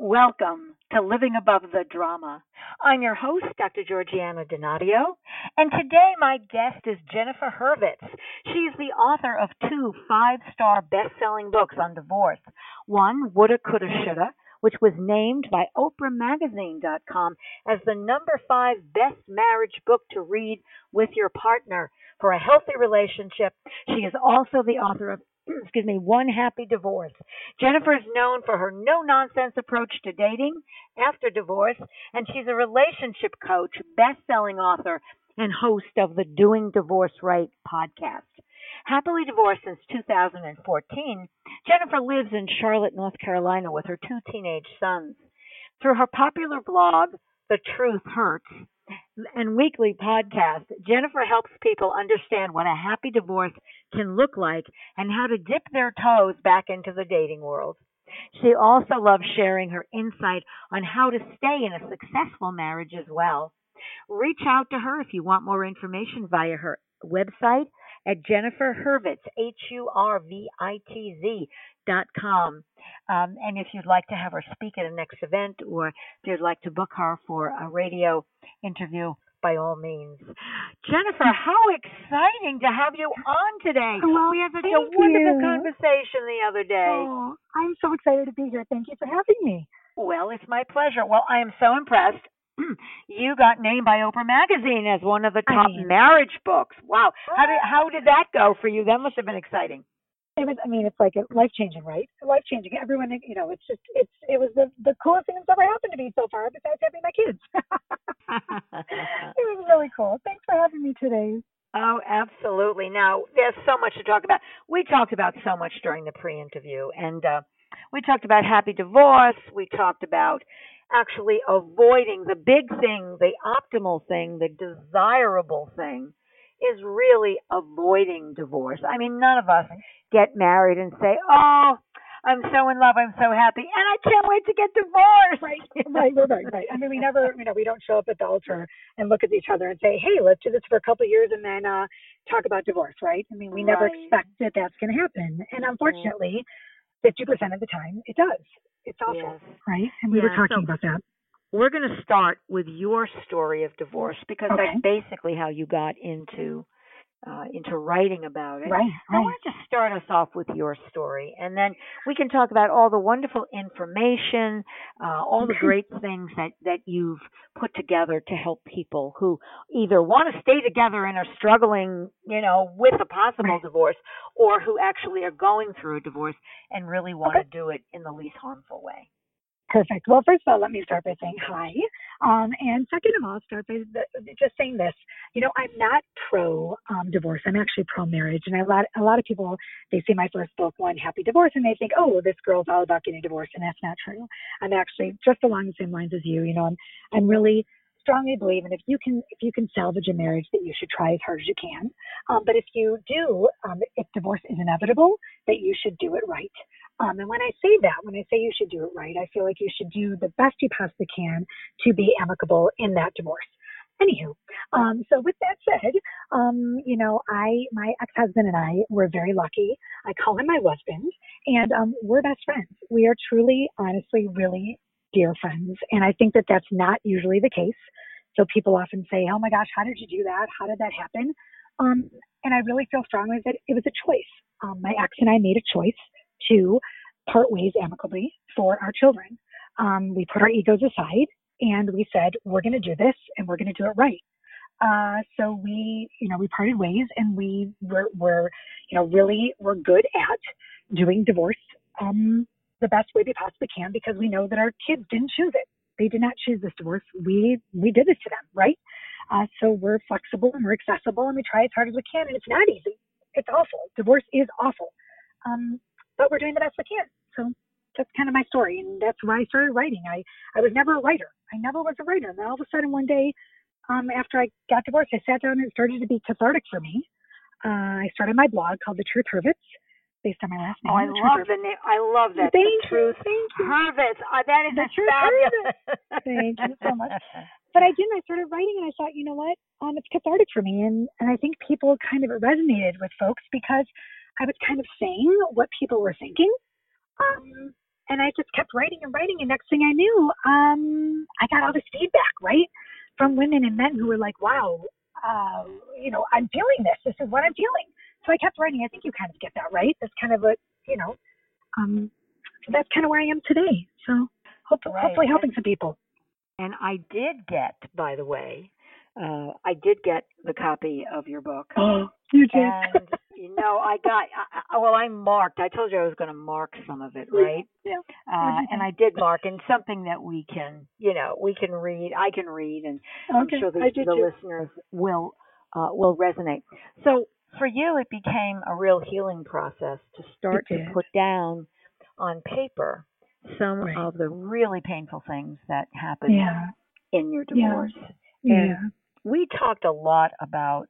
Welcome to Living Above the Drama. I'm your host, Dr. Georgiana Donadio, and today my guest is Jennifer Hurwitz. She's the author of two five-star best-selling books on divorce. One, Woulda, Coulda, Shoulda, which was named by OprahMagazine.com as the number 5 best marriage book to read with your partner for a healthy relationship. She is also the author of One Happy Divorce. Jennifer is known for her no-nonsense approach to dating after divorce, and she's a relationship coach, best-selling author, and host of the Doing Divorce Right podcast. Happily divorced since 2014, Jennifer lives in Charlotte, North Carolina with her 2 teenage sons. Through her popular blog, The Truth Hurts, and weekly podcast, Jennifer helps people understand what a happy divorce can look like and how to dip their toes back into the dating world. She also loves sharing her insight on how to stay in a successful marriage as well. Reach out to her if you want more information via her website at Jennifer Hurwitz, HURVITZ.com. And if you'd like to have her speak at a next event, or if you'd like to book her for a radio interview, by all means. Jennifer, how exciting to have you on today. Well, we had such a wonderful conversation the other day. Oh, I'm so excited to be here. Thank you for having me. Well, it's my pleasure. Well, I am so impressed. You got named by Oprah Magazine as one of the top marriage books. Wow. How did that go for you? That must have been exciting. It's like life-changing, right? Life-changing. Everyone, it was the coolest thing that's ever happened to me so far, besides having my kids. It was really cool. Thanks for having me today. Oh, absolutely. Now, there's so much to talk about. We talked about so much during the pre-interview, and we talked about happy divorce. We talked about actually avoiding the big thing, the optimal thing, the desirable thing is really avoiding divorce. I mean, none of us get married and say, oh, I'm so in love, I'm so happy, and I can't wait to get divorced. Right. I mean, we never, we don't show up at the altar and look at each other and say, hey, let's do this for a couple of years and then talk about divorce, right? I mean, we never expect that that's going to happen. And unfortunately, 50% of the time, it does. It's awful, right? And we were talking about that. We're going to start with your story of divorce because that's basically how you got into writing about it. Right. I want to just start us off with your story, and then we can talk about all the wonderful information, all the great things that you've put together to help people who either want to stay together and are struggling, with a possible divorce, or who actually are going through a divorce and really want to do it in the least harmful way. Perfect. Well, first of all, let me start by saying hi. And second of all, start by just saying this. I'm not pro-divorce. I'm actually pro-marriage. And a lot of people, they see my first book, One Happy Divorce, and they think, oh, this girl's all about getting divorced. And that's not true. I'm actually just along the same lines as you. I'm really strongly believe, and if you can salvage a marriage, that you should try as hard as you can. But if you do, if divorce is inevitable, that you should do it right. And when I say you should do it right, I feel like you should do the best you possibly can to be amicable in that divorce. Anywho, so with that said, my ex-husband and I were very lucky. I call him my husband, and we're best friends. We are truly, honestly, really dear friends. And I think that that's not usually the case. So people often say, oh my gosh, how did you do that? How did that happen? And I really feel strongly that it was a choice. My ex and I made a choice to part ways amicably for our children. We put our egos aside and we said, we're going to do this and we're going to do it right. So we parted ways, and we're good at doing divorce the best way we possibly can, because we know that our kids didn't choose it. They did not choose this divorce. We did this to them, right? So we're flexible and we're accessible, and we try as hard as we can, and it's not easy. It's awful. Divorce is awful. But we're doing the best we can. So that's kind of my story, and that's why I started writing. I was never a writer. I never was a writer. And then all of a sudden one day, after I got divorced, I sat down and it started to be cathartic for me. I started my blog called The Truth Hurwitz, based on my last name. Oh, I love the name. I love that. Thank you. Hurwitz. That is The Truth fabulous. Thank you so much. But I started writing, and I thought, you know what? It's cathartic for me. And I think people kind of resonated with folks because I was kind of saying what people were thinking. And I just kept writing and writing. And next thing I knew, I got all this feedback, right, from women and men who were like, wow, I'm feeling this. This is what I'm feeling. So I kept writing. I think you kind of get that, right? That's kind of that's kind of where I am today. So hopefully helping some people. And I did get, by the way, the copy of your book. Oh, you did. And, I marked. I told you I was going to mark some of it, right? Yeah. And I did mark, and something that we can read. I can read, and I'm sure the listeners will resonate. So for you, it became a real healing process to start to put down on paper some of the really painful things that happened in your divorce. Yeah. And we talked a lot about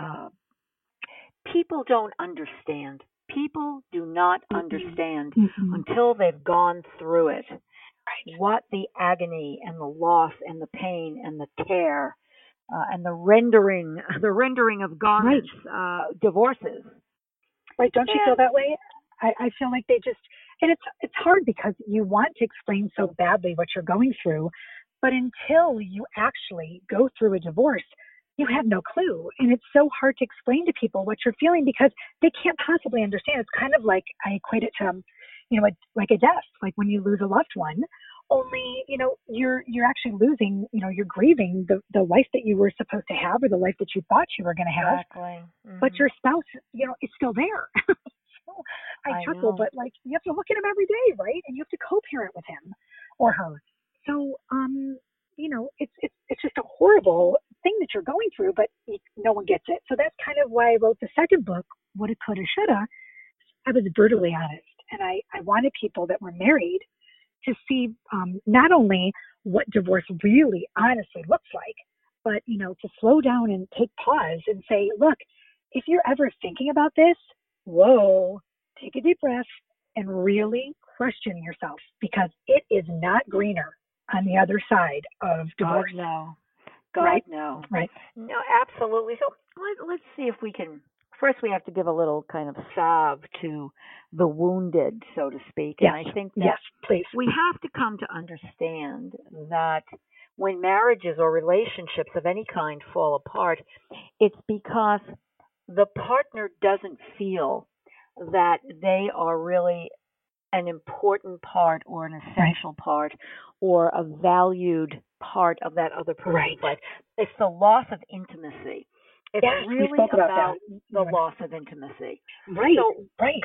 people don't understand. People do not understand until they've gone through it. Right. What the agony and the loss and the pain and the tear and the rendering of garments, divorces. Right? Don't you feel that way? I feel like they just, and it's hard because you want to explain so badly what you're going through, but until you actually go through a divorce, you have no clue. And it's so hard to explain to people what you're feeling because they can't possibly understand. It's kind of like, I equate it to, like a death, like when you lose a loved one, only, you're actually losing, you're grieving the life that you were supposed to have or the life that you thought you were going to have. Exactly. Mm-hmm. But your spouse, is still there. I chuckle, but like you have to look at him every day, right? And you have to co-parent with him or her. So, it's just a horrible thing that you're going through, but no one gets it. So that's kind of why I wrote the second book, Woulda, Coulda, Shoulda. I was brutally honest, and I wanted people that were married to see not only what divorce really honestly looks like, but to slow down and take pause and say, look, if you're ever thinking about this, whoa, take a deep breath and really question yourself because it is not greener on the other side of divorce. God, no. Right. No, absolutely. So let's see if we can. First, we have to give a little kind of salve to the wounded, so to speak. Yes. And I think that please. We have to come to understand that when marriages or relationships of any kind fall apart, it's because the partner doesn't feel that they are really an important part or an essential part or a valued part of that other person's life. It's the loss of intimacy. It's really about the loss of intimacy. Right. So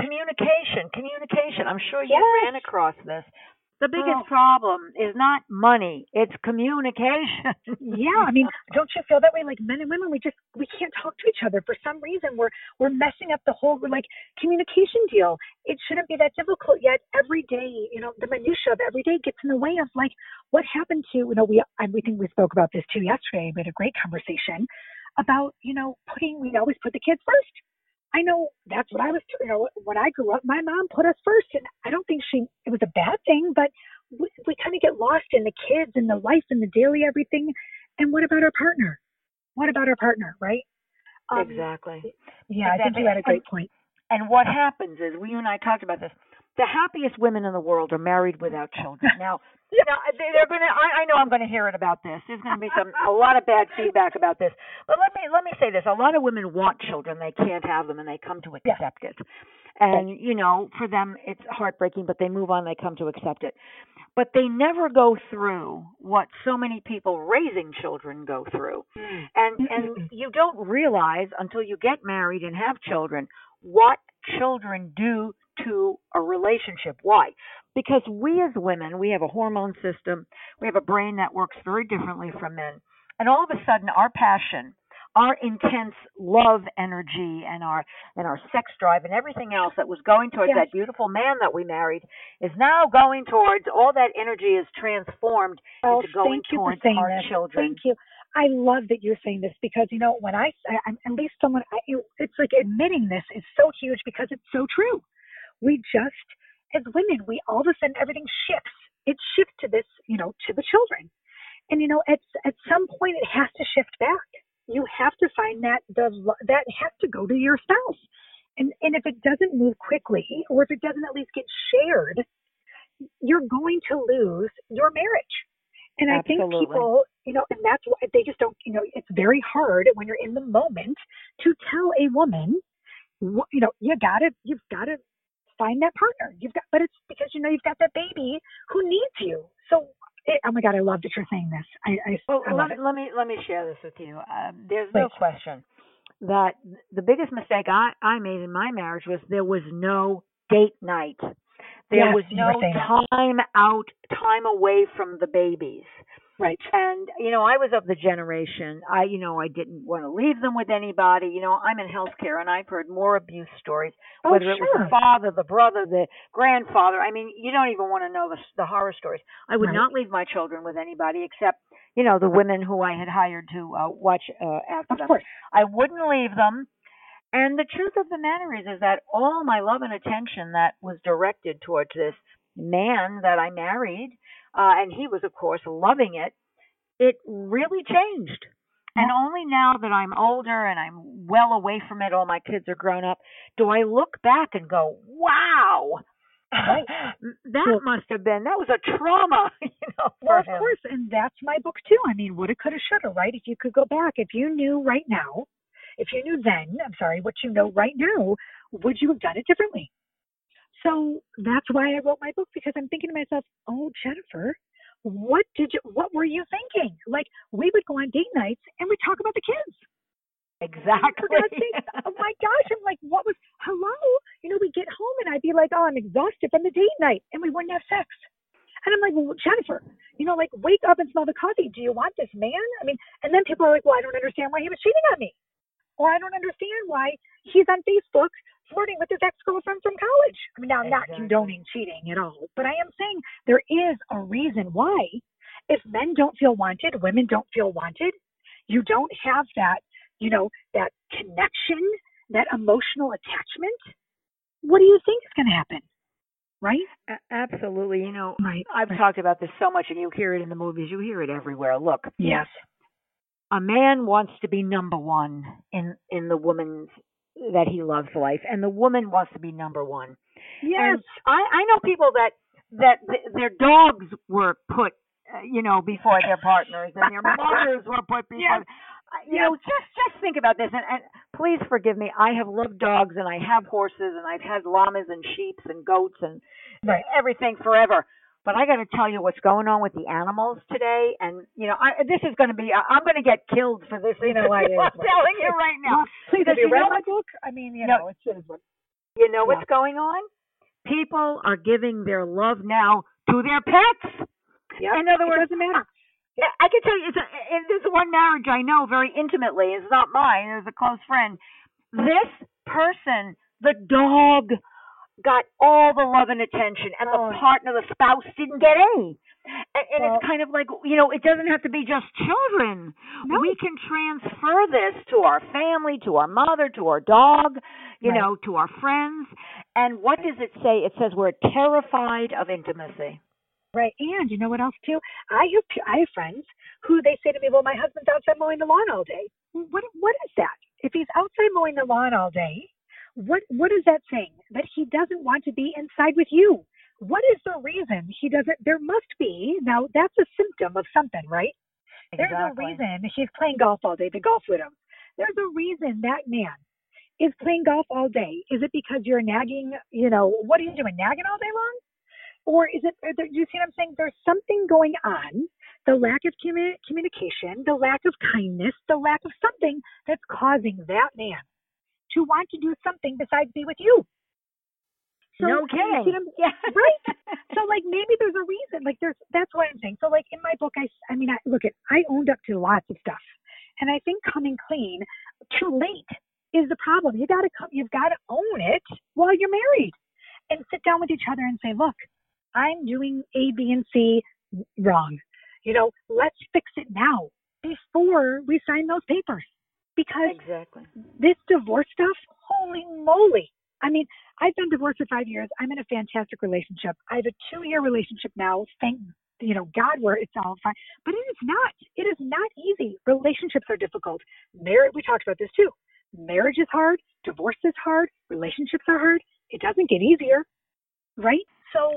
communication. I'm sure you ran across this. The biggest problem is not money, it's communication. Yeah, I mean, don't you feel that way? Like men and women, we can't talk to each other. For some reason, we're messing up the whole communication deal. It shouldn't be that difficult, yet every day, the minutia of every day gets in the way of what happened to, we think we spoke about this too yesterday. We had a great conversation about, we always put the kids first. I know that's what I was, when I grew up, my mom put us first, and I don't think it was a bad thing, but we kind of get lost in the kids and the life and the daily everything. And what about our partner? Right? Exactly. Yeah, exactly. I think you had a great point. And what happens is, you and I talked about this, the happiest women in the world are married without children. Now they're going to. I know I'm going to hear it about this. There's going to be a lot of bad feedback about this. But let me say this: a lot of women want children, they can't have them, and they come to accept it. And for them, it's heartbreaking, but they move on. They come to accept it. But they never go through what so many people raising children go through. And you don't realize until you get married and have children what children do to a relationship. Why? Because we as women, we have a hormone system, we have a brain that works very differently from men. And all of a sudden our passion, our intense love energy and our sex drive and everything else that was going towards that beautiful man that we married is now going towards, all that energy is transformed into going towards our children. Thank you. I love that you're saying this because, when I'm at least someone, it's like admitting this is so huge because it's so true. We just, as women, we all of a sudden everything shifts. It shifts to this, to the children. And, at some point it has to shift back. You have to find that that has to go to your spouse. And if it doesn't move quickly, or if it doesn't at least get shared, you're going to lose your marriage. And I think Absolutely. people, and that's why they just don't, it's very hard when you're in the moment to tell a woman, you've got to find that partner. But it's because, you've got that baby who needs you. So, oh my God, I love that you're saying this. Well, I love it. let me share this with you. There's Please. no question that the biggest mistake I made in my marriage was there was no date night. There Yes, was you were no saying that. time away from the babies. Right. And, I was of the generation, I didn't want to leave them with anybody. I'm in healthcare and I've heard more abuse stories, Oh, whether it was sure. the father, the brother, the grandfather. I mean, you don't even want to know the horror stories. I would Right. not leave my children with anybody except, the women who I had hired to watch after Of them. course. I wouldn't leave them. And the truth of the matter is that all my love and attention that was directed towards this man that I married, and he was, of course, loving it, it really changed. Yeah. And only now that I'm older and I'm well away from it, all my kids are grown up, do I look back and go, wow, Right. that was a trauma, Well, for of him. course, and that's my book too. I mean, woulda, coulda, shoulda, right? If you could go back, if you knew right now, if you knew then, what you know right now, would you have done it differently? So that's why I wrote my book, because I'm thinking to myself, oh, Jennifer, what were you thinking? Like, we would go on date nights and we talk about the kids. Exactly. For God's sake, oh my gosh, I'm like, hello? We get home and I'd be like, oh, I'm exhausted from the date night, and we wouldn't have sex. And I'm like, well, Jennifer, wake up and smell the coffee. Do you want this man? I mean, and then people are like, well, I don't understand why he was cheating on me. Or I don't understand why he's on Facebook flirting with his ex-girlfriend from college. I mean, now I'm not condoning cheating at all, but I am saying there is a reason why. If men don't feel wanted, women don't feel wanted, you don't have that, that connection, that emotional attachment, what do you think is going to happen? Right? Absolutely. Right. I've talked about this so much, and you hear it in the movies. You hear it everywhere. Look. Yes. A man wants to be number one in the woman's that he loves life, and the woman wants to be number one. Yes. And I know people that their dogs were put, before their partners, and their mothers were put before. Yes. Just think about this, and please forgive me. I have loved dogs, and I have horses, and I've had llamas and sheep and goats and everything forever. But I got to tell you what's going on with the animals today, and this is going to be. I'm going to get killed for this. I'm telling you right now. Well, please, have you read my book? I mean, it's what. What's going on? People are giving their love now to their pets. Yeah. In other words, it doesn't matter. I can tell you, there's one marriage I know very intimately. It's not mine. It's a close friend. This person, the dog, got all the love and attention, and the partner, the spouse, didn't get any. And it's kind of like, it doesn't have to be just children. No. We can transfer this to our family, to our mother, to our dog, to our friends. And what does it say? It says we're terrified of intimacy. Right. And you know what else too? I have friends who they say to me, well, my husband's outside mowing the lawn all day. What is that? If he's outside mowing the lawn all day, what is that saying? That he doesn't want to be inside with you. What is the reason he doesn't? There must be. Now, that's a symptom of something, right? Exactly. There's a reason he's playing golf all day, the golf widows. There's a reason that man is playing golf all day. Is it because you're nagging, what are you doing, nagging all day long? Or is it, do you see what I'm saying? There's something going on, the lack of communication, the lack of kindness, the lack of something that's causing that man to want to do something besides be with you. So, no kidding. Right. So maybe there's a reason. That's what I'm saying. So in my book, I owned up to lots of stuff. And I think coming clean too late is the problem. You've got to own it while you're married and sit down with each other and say, look, I'm doing A, B, and C wrong. Let's fix it now before we sign those papers. Because this divorce stuff, holy moly. I mean, I've been divorced for 5 years. I'm in a fantastic relationship. I have a 2-year relationship now. Thank God, where it's all fine. But it is not. It is not easy. Relationships are difficult. Marriage, we talked about this too. Marriage is hard. Divorce is hard. Relationships are hard. It doesn't get easier. Right? So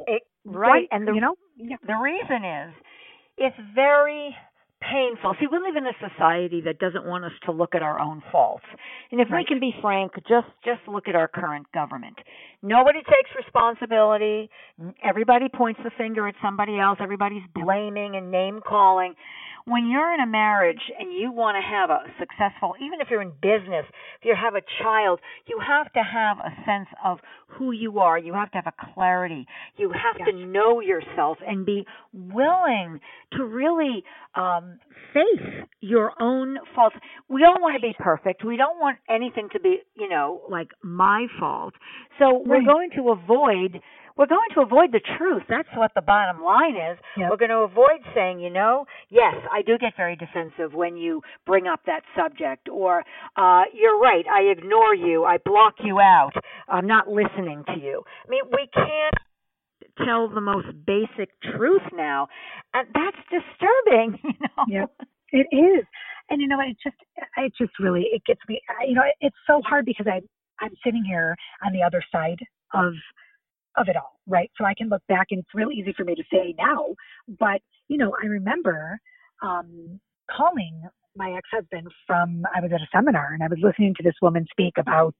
Right. And Yeah. the reason is it's very painful. See, we live in a society that doesn't want us to look at our own faults. And if we Right. can be frank, just look at our current government. Nobody takes responsibility. Everybody points the finger at somebody else. Everybody's blaming and name calling. When you're in a marriage and you want to have a successful, even if you're in business, if you have a child, you have to have a sense of who you are. You have to have a clarity. You have Yes. to know yourself and be willing to really face your own faults. We don't want to be perfect. We don't want anything to be, like my fault. So we're Right. going to avoid the truth. That's what the bottom line is. Yep. We're going to avoid saying, yes, I do get very defensive when you bring up that subject, or you're right, I ignore you, I block you out, I'm not listening to you. I mean, we can't tell the most basic truth now, and that's disturbing. Yep. It is. And it just really, it gets me, it's so hard because I'm sitting here on the other side of it all, right? So I can look back and it's really easy for me to say now, but I remember calling my ex-husband I was at a seminar and I was listening to this woman speak about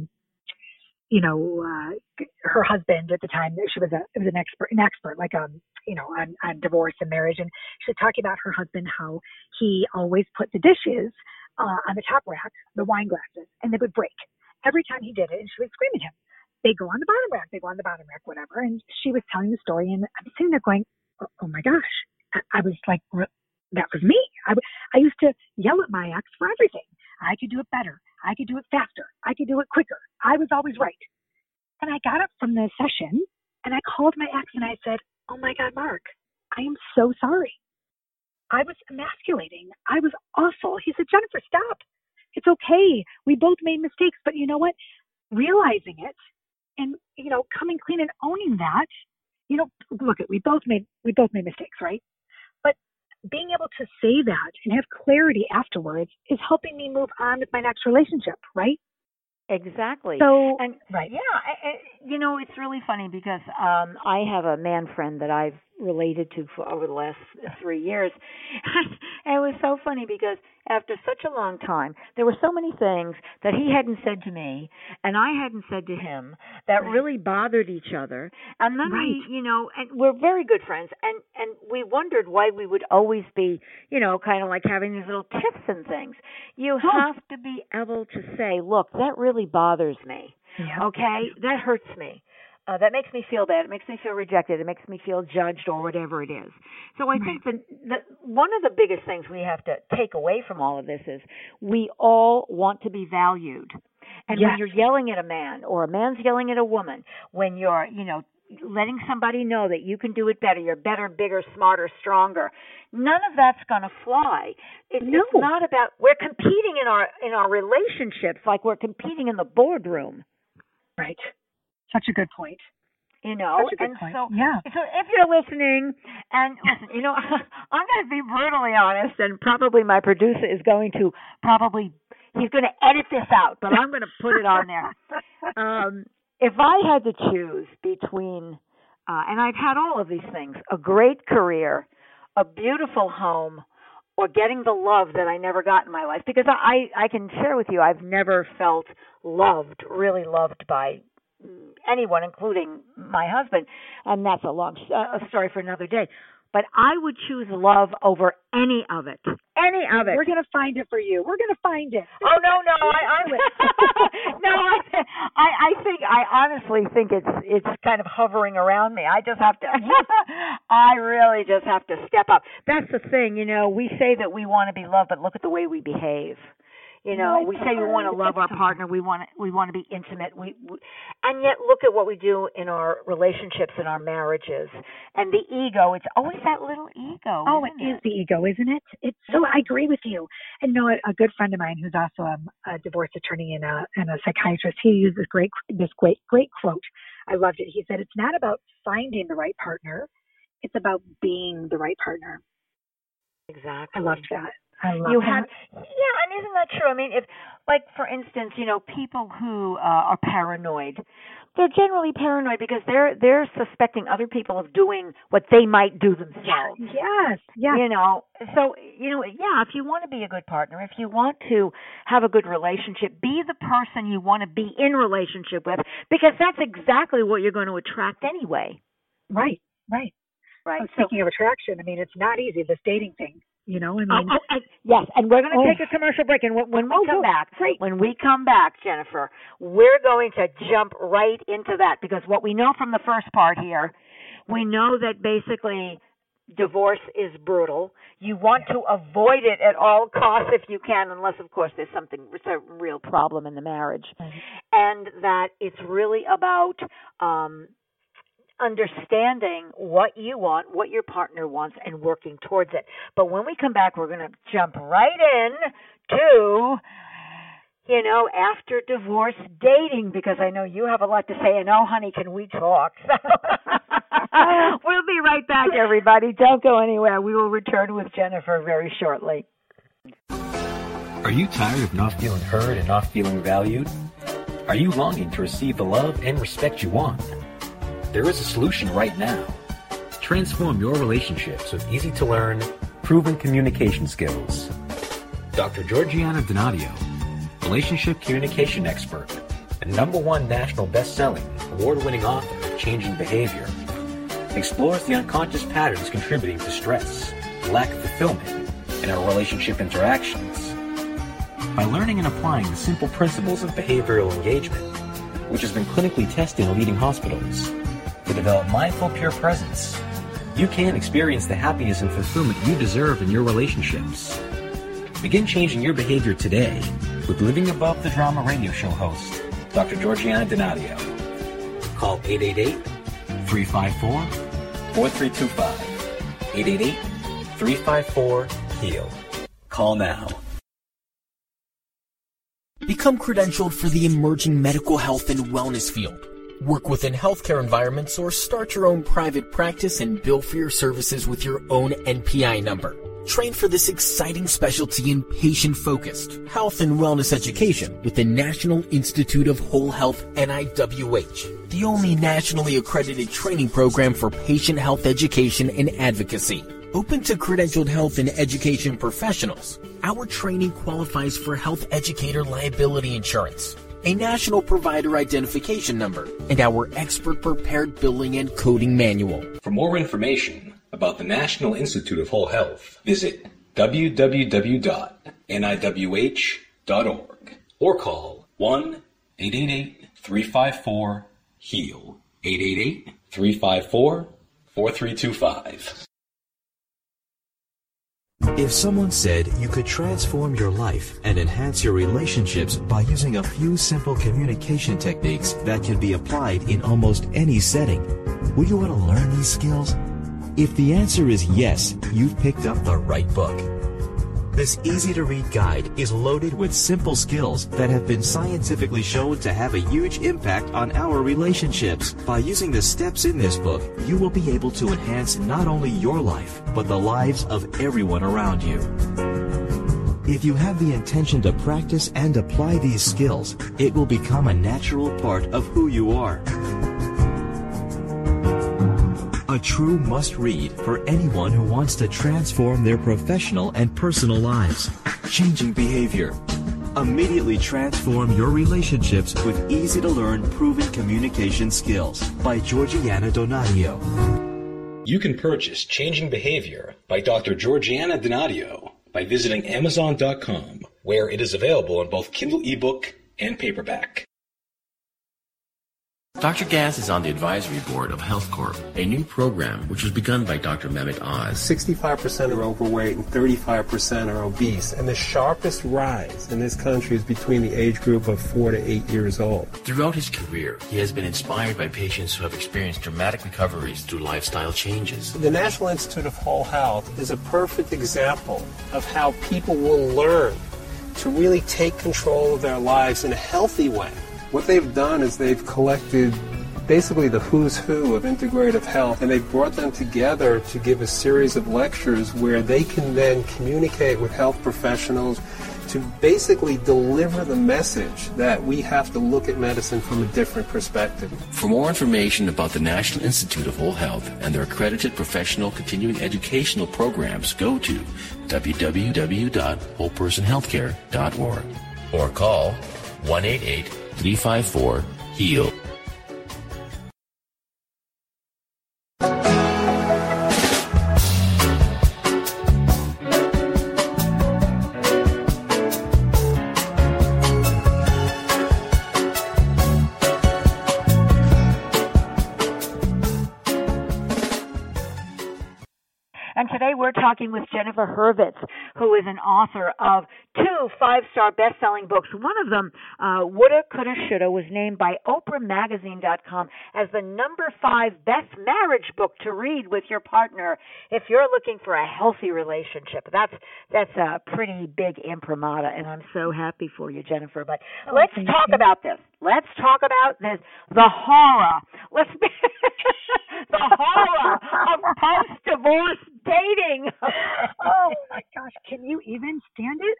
her husband at the time. It was an expert like on divorce and marriage, and she was talking about her husband, how he always put the dishes on the top rack, the wine glasses, and they would break every time he did it, and she would scream at him. They go on the bottom rack, whatever. And she was telling the story, and I'm sitting there going, oh my gosh. I was like, that was me. I used to yell at my ex for everything. I could do it better. I could do it faster. I could do it quicker. I was always right. And I got up from the session and I called my ex and I said, oh my God, Mark, I am so sorry. I was emasculating. I was awful. He said, Jennifer, stop. It's okay. We both made mistakes, but you know what? Realizing it and, coming clean and owning that, look, we both made mistakes, right? But being able to say that and have clarity afterwards is helping me move on with my next relationship, right? Exactly. So, and right. Yeah, it's really funny because I have a man friend that I've related to for over the last 3 years. And it was so funny because after such a long time, there were so many things that he hadn't said to me and I hadn't said to him that really bothered each other. And then we, and we're very good friends, and we wondered why we would always be, kind of like having these little tiffs and things. You have to be able to say, look, that really bothers me. Yeah. Okay? That hurts me. That makes me feel bad. It makes me feel rejected. It makes me feel judged or whatever it is. So I think that one of the biggest things we have to take away from all of this is we all want to be valued. And when you're yelling at a man or a man's yelling at a woman, when you're, letting somebody know that you can do it better, you're better, bigger, smarter, stronger, none of that's going to fly. It's not about, we're competing in our relationships like we're competing in the boardroom. Right. Such a good point. So if you're listening, and listen, I'm going to be brutally honest, and probably my producer is going to he's going to edit this out, but I'm going to put it on there. If I had to choose between, and I've had all of these things, a great career, a beautiful home, or getting the love that I never got in my life, because I can share with you, I've never felt really loved by anyone, including my husband, and that's a long story for another day. But I would choose love over any of it. Any of it. We're going to find it for you. We're going to find it. Oh no, I honestly think it's kind of hovering around me. I just have to. I really just have to step up. That's the thing, we say that we want to be loved, but look at the way we behave. We say we want to love our partner. We want to be intimate. And yet look at what we do in our relationships, in our marriages, and the ego. It's always that little ego. Oh, it is the ego, isn't it? It's so. I agree with you. And a good friend of mine who's also a divorce attorney and a psychiatrist, he used this great quote. I loved it. He said, "It's not about finding the right partner; it's about being the right partner." Exactly. I loved that. I love You that. have, yeah, and isn't that true? I mean, if, like, for instance, people who are paranoid, they're generally paranoid because they're suspecting other people of doing what they might do themselves. Yes. So, yeah, if you want to be a good partner, if you want to have a good relationship, be the person you want to be in relationship with, because that's exactly what you're going to attract anyway. Right. Right. Well, speaking of attraction, I mean, it's not easy, this dating thing. Yes, and we're going to take a commercial break, and when we come back, Jennifer, we're going to jump right into that, because what we know from the first part here, we know that basically divorce is brutal. You want to avoid it at all costs if you can, unless, of course, there's a real problem in the marriage, and that it's really about understanding what you want, what your partner wants, and working towards it. But when we come back, we're going to jump right in to, after divorce dating, because I know you have a lot to say, and honey, can we talk? We'll be right back, everybody. Don't go anywhere. We will return with Jennifer very shortly. Are you tired of not feeling heard and not feeling valued? Are you longing to receive the love and respect you want? There is a solution right now. Transform your relationships with easy-to-learn, proven communication skills. Dr. Georgiana Donadio, relationship communication expert and #1 national best-selling, award-winning author of Changing Behavior, explores the unconscious patterns contributing to stress, lack of fulfillment, in our relationship interactions. By learning and applying the simple principles of behavioral engagement, which has been clinically tested in leading hospitals, to develop mindful, pure presence, you can experience the happiness and fulfillment you deserve in your relationships. Begin changing your behavior today with Living Above the Drama radio show host, Dr. Georgiana Donadio. Call 888-354-4325. 888-354-HEAL. Call now. Become credentialed for the emerging medical health and wellness field. Work within healthcare environments or start your own private practice and bill for your services with your own NPI number. Train for this exciting specialty in patient-focused health and wellness education with the National Institute of Whole Health NIWH, the only nationally accredited training program for patient health education and advocacy. Open to credentialed health and education professionals, our training qualifies for health educator liability insurance, a national provider identification number, and our expert-prepared billing and coding manual. For more information about the National Institute of Whole Health, visit www.niwh.org or call 1-888-354-HEAL, 888-354-4325. If someone said you could transform your life and enhance your relationships by using a few simple communication techniques that can be applied in almost any setting, would you want to learn these skills? If the answer is yes, you've picked up the right book. This easy-to-read guide is loaded with simple skills that have been scientifically shown to have a huge impact on our relationships. By using the steps in this book, you will be able to enhance not only your life, but the lives of everyone around you. If you have the intention to practice and apply these skills, it will become a natural part of who you are. A true must-read for anyone who wants to transform their professional and personal lives. Changing Behavior. Immediately transform your relationships with easy-to-learn, proven communication skills by Georgiana Donadio. You can purchase Changing Behavior by Dr. Georgiana Donadio by visiting Amazon.com, where it is available in both Kindle ebook and paperback. Dr. Gas is on the advisory board of Health Corp, a new program which was begun by Dr. Mehmet Oz. 65% are overweight and 35% are obese, and the sharpest rise in this country is between the age group of 4 to 8 years old. Throughout his career, he has been inspired by patients who have experienced dramatic recoveries through lifestyle changes. The National Institute of Whole Health is a perfect example of how people will learn to really take control of their lives in a healthy way. What they've done is they've collected basically the who's who of integrative health, and they brought them together to give a series of lectures where they can then communicate with health professionals to basically deliver the message that we have to look at medicine from a different perspective. For more information about the National Institute of Whole Health and their accredited professional continuing educational programs, go to www.wholepersonhealthcare.org or call 1-888-354-HEAL. And today we're talking with Jennifer Hurwitz, who is an author of 2 5-star best-selling books. One of them, Woulda, Coulda, Shoulda, was named by OprahMagazine.com as the number 5 best marriage book to read with your partner if you're looking for a healthy relationship. That's a pretty big imprimatur, and I'm so happy for you, Jennifer. But let's talk about this. Let's talk about this, the horror. The horror of post-divorce dating. Oh my gosh, can you even stand it?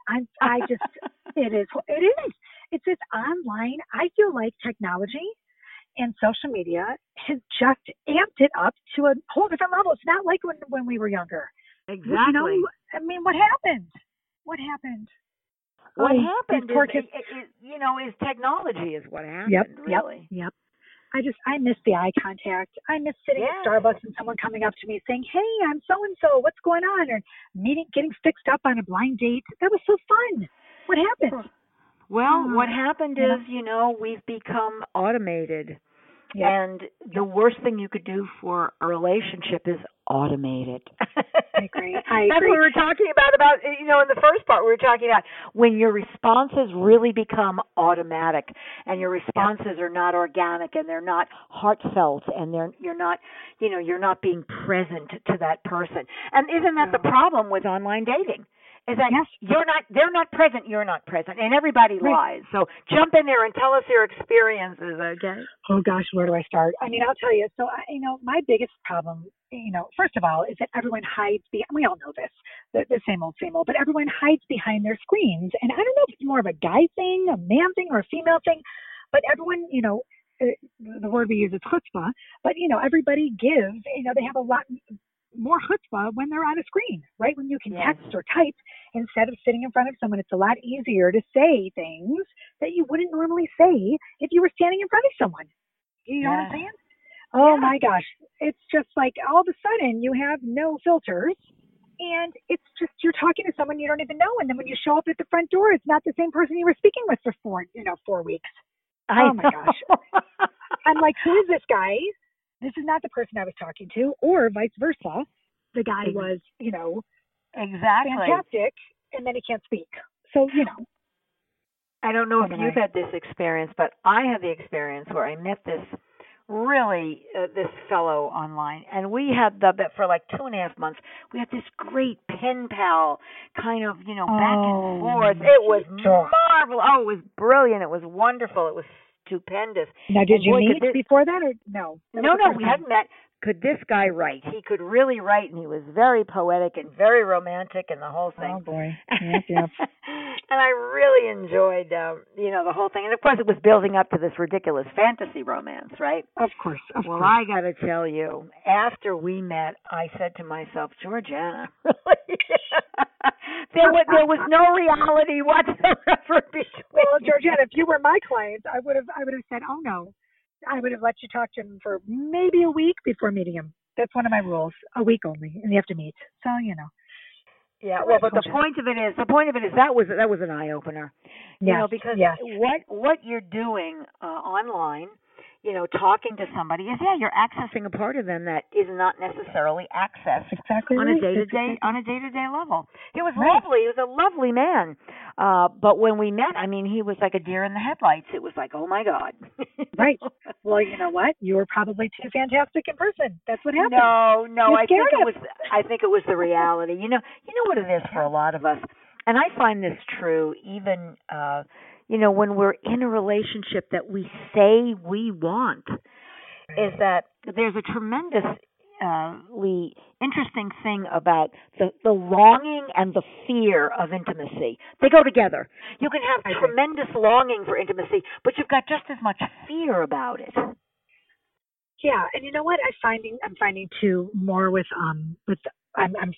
It is. It's this online. I feel like technology and social media has just amped it up to a whole different level. It's not like when we were younger. Exactly. You know, I mean, what happened? What happened? What happened is technology is what happened, really. Yep. I miss the eye contact. I miss sitting at Starbucks and someone coming up to me saying, "Hey, I'm so-and-so, what's going on?" Or getting fixed up on a blind date. That was so fun. What happened? Well, what happened is, we've become automated. Yep. And the worst thing you could do for a relationship is automate it. I agree. That's what we were talking about, in the first part we were talking about when your responses really become automatic and your responses are not organic and they're not heartfelt and you're not being present to that person. And isn't that the problem with online dating? Is that they're not present, you're not present, and everybody lies. So jump in there and tell us your experiences, okay? Oh gosh, where do I start? I mean, I'll tell you. So, my biggest problem, first of all, is that everyone hides we all know this, the same old, but everyone hides behind their screens. And I don't know if it's more of a guy thing, a man thing, or a female thing, but everyone, the word we use is chutzpah, but, everybody gives, they have a lot more chutzpah when they're on a screen, right? When you can text or type instead of sitting in front of someone, it's a lot easier to say things that you wouldn't normally say if you were standing in front of someone. You know what I'm saying? Oh my gosh. It's just like all of a sudden you have no filters and it's just you're talking to someone you don't even know. And then when you show up at the front door, it's not the same person you were speaking with for 4 weeks. Oh my gosh. I'm like, who is this guy? This is not the person I was talking to, or vice versa. The guy was, fantastic, and then he can't speak. So, I don't know if you've had this experience, but I had the experience where I met this fellow online, and we had for like 2.5 months, we had this great pen pal kind of, back and forth. It was marvelous. Oh, it was brilliant. It was wonderful. It was stupendous. Now, did you meet before that or no? No, we hadn't met. Could this guy write? He could really write, and he was very poetic and very romantic and the whole thing. Oh, boy. Yep. And I really enjoyed, the whole thing. And, of course, it was building up to this ridiculous fantasy romance, right? Of course. Well, I got to tell you, after we met, I said to myself, Georgiana, really? there was no reality whatsoever between. Well, Georgiana, if you were my client, I would have said, oh, no. I would have let you talk to him for maybe a week before meeting him. That's one of my rules, a week only, and you have to meet. So, Yeah, well, but the point of it is that was an eye opener. Because what you're doing online, talking to somebody is you're accessing a part of them that is not necessarily accessed on a day-to-day level. He was lovely. He was a lovely man. But when we met, he was like a deer in the headlights. It was like, oh my God. Right. Well, you know what? You were probably too fantastic in person. That's what happened. No. I think it was the reality. You know what it is for a lot of us, and I find this true even. When we're in a relationship that we say we want, is that there's a tremendously interesting thing about the longing and the fear of intimacy. They go together. You can have tremendous longing for intimacy, but you've got just as much fear about it. Yeah, and you know what? I'm finding too more with I'm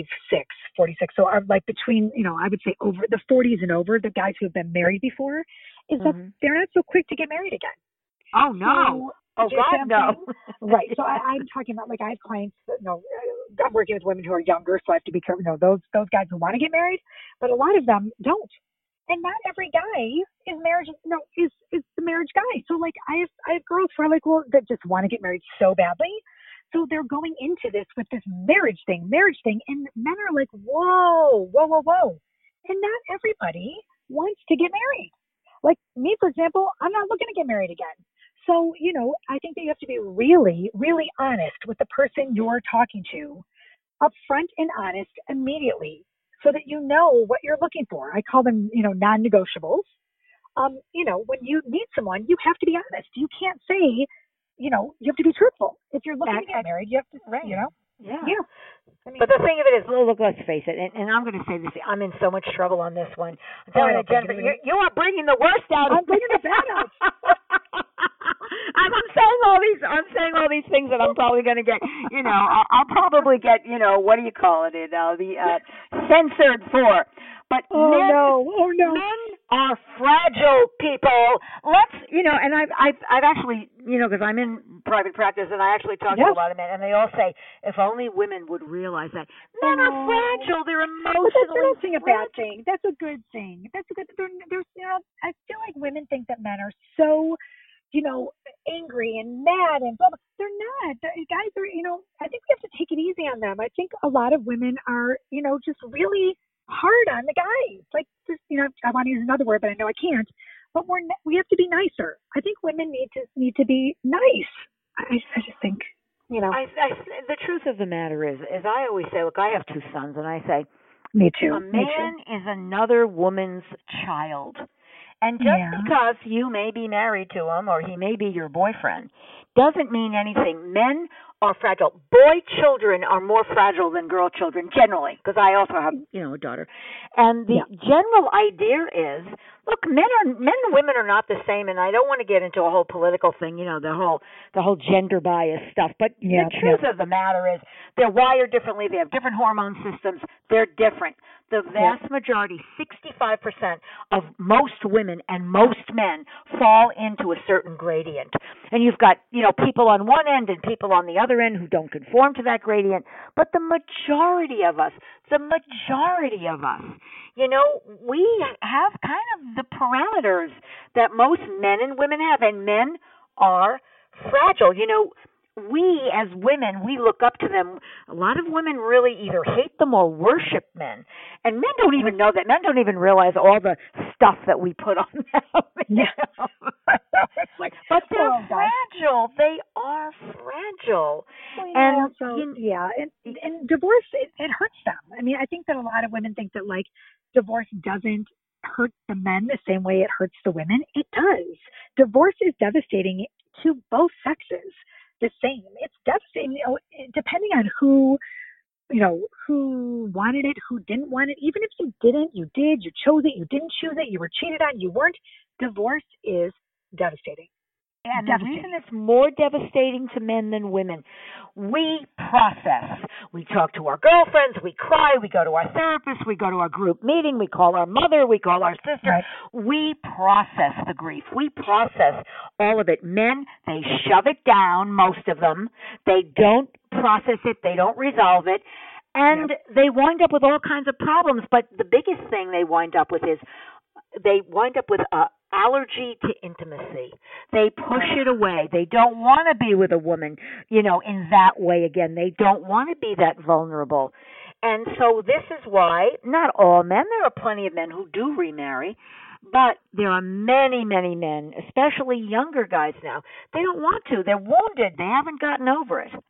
46, so I'm like between, I would say over the 40s and over, the guys who have been married before, is that they're not so quick to get married again. Oh no. So, God, no. Right. So I'm talking about, like, I have clients that, I'm working with women who are younger, so I have to be careful. Those guys who want to get married, but a lot of them don't. And not every guy is the marriage guy. So, like, I have girls who are like, well, that just want to get married so badly. So they're going into this with this marriage thing. And men are like, whoa. And not everybody wants to get married. Like me, for example, I'm not looking to get married again. So, I think that you have to be really, really honest with the person you're talking to, upfront and honest immediately, so that you know what you're looking for. I call them, non-negotiables. When you meet someone, you have to be honest. You can't say, you have to be truthful. If you're looking to get married, you have to, Yeah. Yeah. I mean, but the thing of it is, look, let's face it, and I'm going to say this, I'm in so much trouble on this one. I'm telling you, Jennifer, you are bringing the worst out of me. I'm bringing the bad out. I'm saying all these things that I'm probably going to get, I'll probably get, what do you call it, censored for. But men are fragile people. Let's, and I've actually, because I'm in private practice and I actually talk to a lot of men, and they all say, if only women would realize that men are fragile. They're emotionally fragile. A bad thing. That's a good thing. That's a good. There's, I feel like women think that men are so, angry and mad and blah, blah. They're not. Guys are, I think we have to take it easy on them. I think a lot of women are, just really hard on the guys. Like, just, I want to use another word, but I know I can't. But we have to be nicer. I think women need to be nice. I just think, the truth of the matter is I always say, look, I have 2 sons, and I say, me too. A man is another woman's child. And just because you may be married to him or he may be your boyfriend doesn't mean anything. Men are fragile. Boy children are more fragile than girl children generally, because I also have, a daughter. And the general idea is, look, men and women are not the same, and I don't want to get into a whole political thing, the whole gender bias stuff. But the truth of the matter is, they're wired differently. They have different hormone systems. They're different. The vast majority, 65% of most women and most men fall into a certain gradient. And you've got, people on one end and people on the other end who don't conform to that gradient. But the majority of us, we have kind of the parameters that most men and women have, and men are fragile. We as women, we look up to them. A lot of women really either hate them or worship men. And men don't even know that. Men don't even realize all the stuff that we put on them. But they're fragile. They are fragile. And divorce, it hurts them. I mean, I think that a lot of women think that, like, divorce doesn't hurt the men the same way it hurts the women. It does. Divorce is devastating to both sexes. The same. It's devastating, depending on who wanted it, who didn't want it. Even if you didn't, you did, you chose it, you didn't choose it, you were cheated on, you weren't. Divorce is devastating. And the reason it's more devastating to men than women, we process. We talk to our girlfriends, we cry, we go to our therapist, we go to our group meeting, we call our mother, we call our sister. Right. We process the grief. We process all of it. Men, they shove it down, most of them. They don't process it. They don't resolve it. And they wind up with all kinds of problems. But the biggest thing they wind up with is they wind up with allergy to intimacy. They push it away. They don't want to be with a woman, in that way again. They don't want to be that vulnerable. And so this is why, not all men, there are plenty of men who do remarry, but there are many, many men, especially younger guys now, they don't want to. They're wounded. They haven't gotten over it.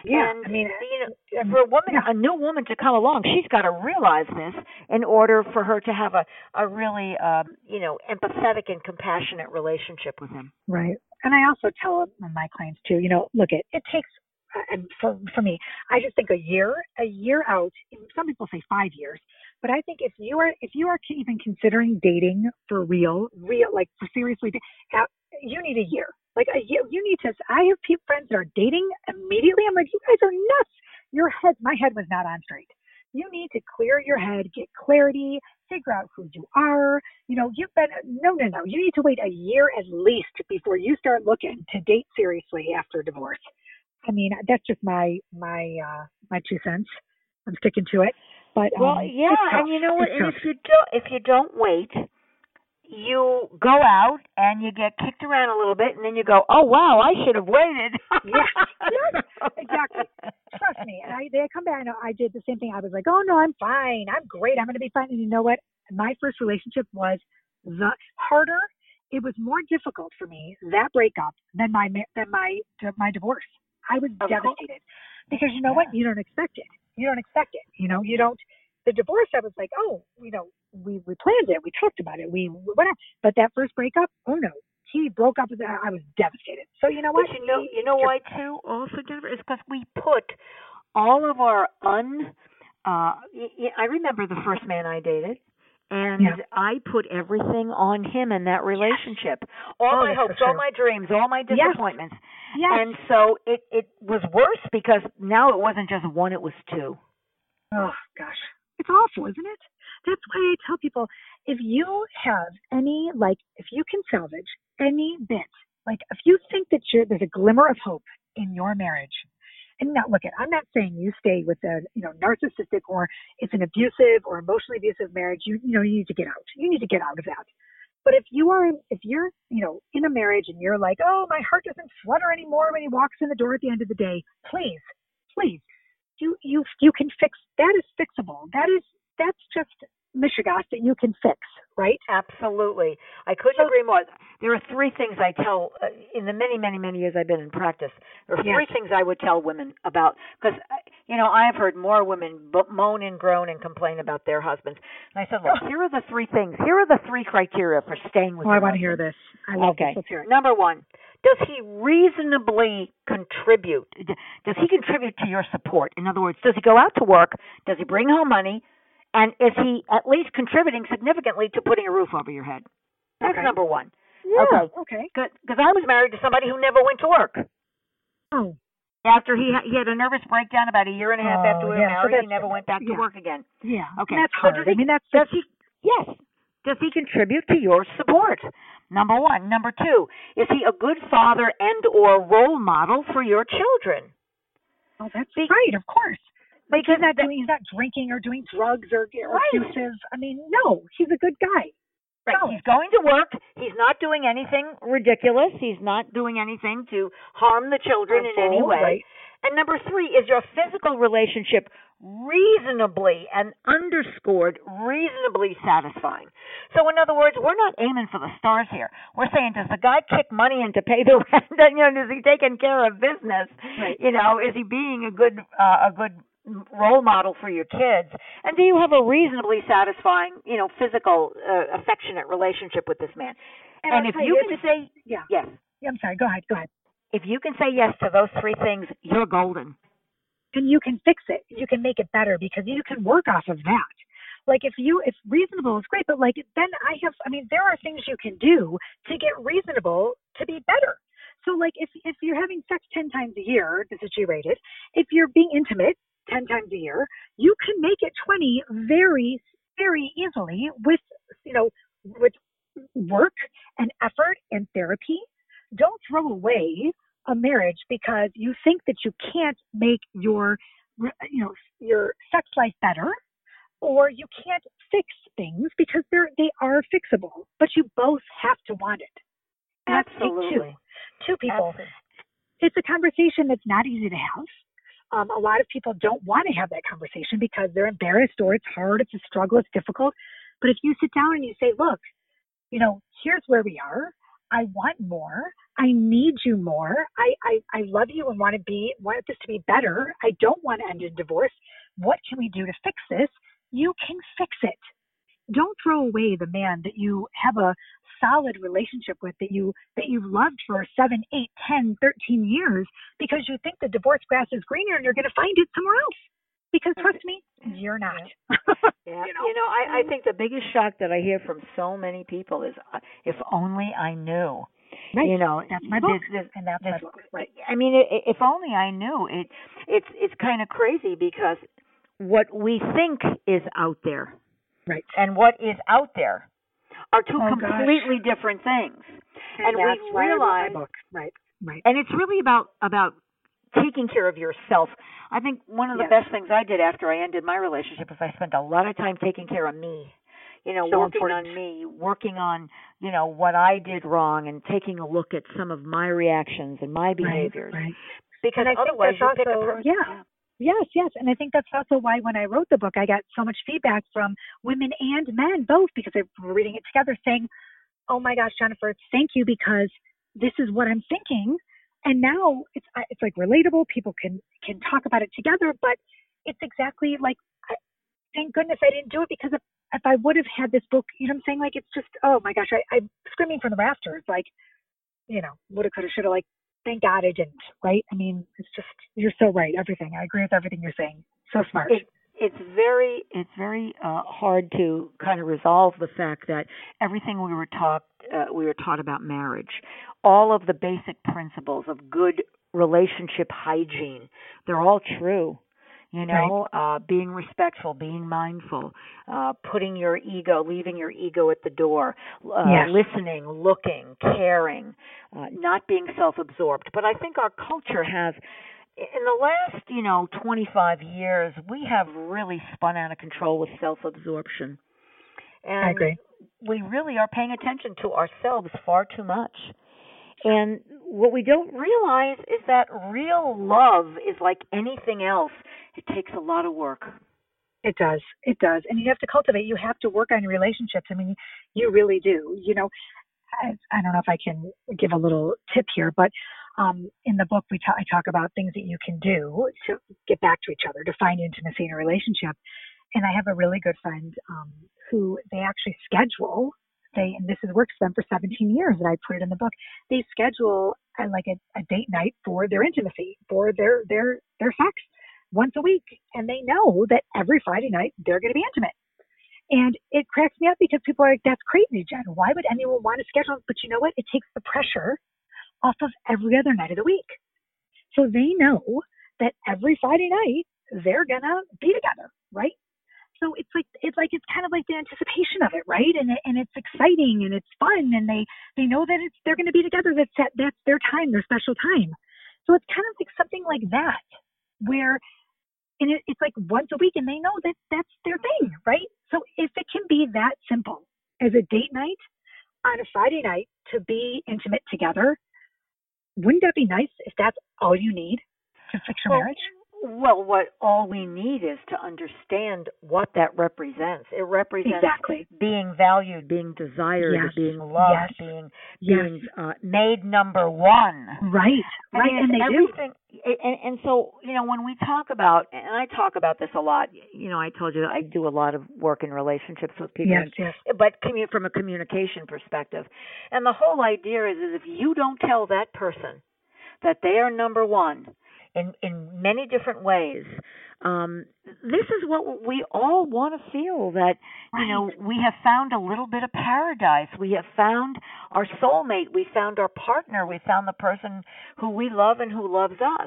Yeah, And I mean, for a woman, a new woman to come along, she's got to realize this in order for her to have a really, empathetic and compassionate relationship with him. right. And I also tell my clients too, look, it takes, and for me, I just think a year out. Some people say 5 years, but I think if you are even considering dating for real, like for seriously, you need a year. Like a year, you need to. I have friends that are dating immediately. I'm like, you guys are nuts. My head was not on straight. You need to clear your head, get clarity, figure out who you are. No. You need to wait a year at least before you start looking to date seriously after divorce. I mean, that's just my 2 cents. I'm sticking to it. But and you know what? And if you don't wait, you go out and you get kicked around a little bit, and then you go, oh wow, I should have waited. Yes, exactly. Trust me. And they come back, and I did the same thing. I was like, oh no, I'm fine. I'm great. I'm going to be fine. And you know what? My first relationship was the harder. It was more difficult for me, that breakup, than my divorce. I was devastated because you know what? You don't expect it. You don't. The divorce, I was like, oh, we planned it. We talked about it. Whatever. But that first breakup, oh no, he broke up with that. I was devastated. So you know what? But you know why too? Also, Jennifer, is because we put all of our I remember the first man I dated. And I put everything on him in that relationship. All my hopes, all my dreams, all my disappointments. Yes. And so it was worse because now it wasn't just one, it was two. Oh, gosh. It's awful, isn't it? That's why I tell people, if you have if you can salvage any bit, like if you think that there's a glimmer of hope in your marriage, and now look, I'm not saying you stay with a narcissistic or it's an abusive or emotionally abusive marriage. You need to get out. You need to get out of that. But if you're in a marriage and you're like, oh, my heart doesn't flutter anymore when he walks in the door at the end of the day, please, you can fix that. Is fixable. That's just mishigas that you can fix, right? Absolutely. I couldn't agree more. There are 3 things I tell in the many, many, many years I've been in practice. There are 3 things I would tell women about, because, I've heard more women moan and groan and complain about their husbands. And I said, look, here are the 3 things. Here are the 3 criteria for staying with your husband. I want to hear this. I love this. Let's hear it. Number 1, does he reasonably contribute? Does he contribute to your support? In other words, does he go out to work? Does he bring home money? And is he at least contributing significantly to putting a roof over your head? That's number 1. Yeah, okay. Because I was married to somebody who never went to work. Oh. After he had a nervous breakdown about a year and a half after we were married, he never went back to work again. Yeah. Okay. That's hard. Does he contribute to your support? Number 1. Number 2, is he a good father and or role model for your children? Oh, that's right, of course. Because he's not drinking or doing drugs or abusive. I mean, no, he's a good guy. Right. No. He's going to work. He's not doing anything ridiculous. He's not doing anything to harm the children in any way. Right. And number 3, is your physical relationship reasonably and underscored reasonably satisfying? So in other words, we're not aiming for the stars here. We're saying, does the guy kick money in to pay the rent? Is he taking care of business? Right. Is he being a good role model for your kids? And do you have a reasonably satisfying, physical, affectionate relationship with this man? And if you can say yes. Yeah, I'm sorry. Go ahead. If you can say yes to those 3 things, you're golden. And you can fix it. You can make it better because you can work off of that. Like if reasonable is great, but then there are things you can do to get reasonable to be better. So if you're having sex 10 times a year, this is G-rated, if you're being intimate 10 times a year, you can make it 20 very, very easily with work and effort and therapy. Don't throw away a marriage because you think that you can't make your sex life better, or you can't fix things because they are fixable, but you both have to want it. Absolutely. Two people. Absolutely. It's a conversation that's not easy to have. A lot of people don't want to have that conversation because they're embarrassed or it's hard, it's a struggle, it's difficult. But if you sit down and you say, look, here's where we are. I want more. I need you more. I love you and want this to be better. I don't want to end in divorce. What can we do to fix this? You can fix it. Don't throw away the man that you have a solid relationship with, that you've loved for 7, 8, 10, 13 years, because you think the divorce grass is greener and you're going to find it somewhere else. Because trust me, you're not. Yeah. I think the biggest shock that I hear from so many people is, if only I knew. Right. That's my book. And that's my book. Right. I mean, if only I knew. It's kind of crazy, because what we think is out there, right, and what is out there are two completely different things. And we realize, right. And it's really about taking care of yourself. I think one of the best things I did after I ended my relationship is I spent a lot of time taking care of me. Working on me, working on, what I did wrong, and taking a look at some of my reactions and my behaviors. Right. Because otherwise you pick a person. Yeah. Yes. And I think that's also why when I wrote the book, I got so much feedback from women and men, both, because they were reading it together saying, oh my gosh, Jennifer, thank you, because this is what I'm thinking. And now it's like relatable. People can talk about it together, but it's exactly like, thank goodness I didn't do it, because if I would have had this book, you know what I'm saying? Like, it's just, oh my gosh, I'm screaming from the rafters, like, woulda, coulda, shoulda, like, thank God I didn't, right? I mean, it's just, you're so right. Everything. I agree with everything you're saying. So smart. It's very hard to kind of resolve the fact that everything we were taught about marriage, all of the basic principles of good relationship hygiene, they're all true. Being respectful, being mindful, leaving your ego at the door, listening, looking, caring, not being self-absorbed. But I think our culture has, in the last, 25 years, we have really spun out of control with self-absorption. And I agree. We really are paying attention to ourselves far too much. And what we don't realize is that real love is like anything else. It takes a lot of work. It does. And you have to cultivate. You have to work on your relationships. I mean, you really do. I don't know if I can give a little tip here, but in the book, I talk about things that you can do to get back to each other, to find intimacy in a relationship. And I have a really good friend who they actually schedule. And this has worked for them for 17 years, and I put it in the book. They schedule a date night for their intimacy, for their sex, once a week. And they know that every Friday night they're going to be intimate. And it cracks me up, because people are like, that's crazy, Jen. Why would anyone want to schedule? But you know what? It takes the pressure off of every other night of the week. So they know that every Friday night they're going to be together, right? So it's kind of like the anticipation of it, right? And it's exciting and it's fun, and they know that they're going to be together. That's their time, their special time. So it's kind of like something like that, where it's like once a week, and they know that that's their thing, right? So if it can be that simple as a date night on a Friday night to be intimate together, wouldn't that be nice if that's all you need to fix your marriage? Well, what all we need is to understand what that represents. It represents being valued, being desired, being loved, being made number one. Right. And they everything. And so, when we talk about, and I talk about this a lot, I told you I do a lot of work in relationships with people, but from a communication perspective. And the whole idea is if you don't tell that person that they are number one, in many different ways. This is what we all want to feel, that, we have found a little bit of paradise. We have found our soulmate. We found our partner. We found the person who we love and who loves us.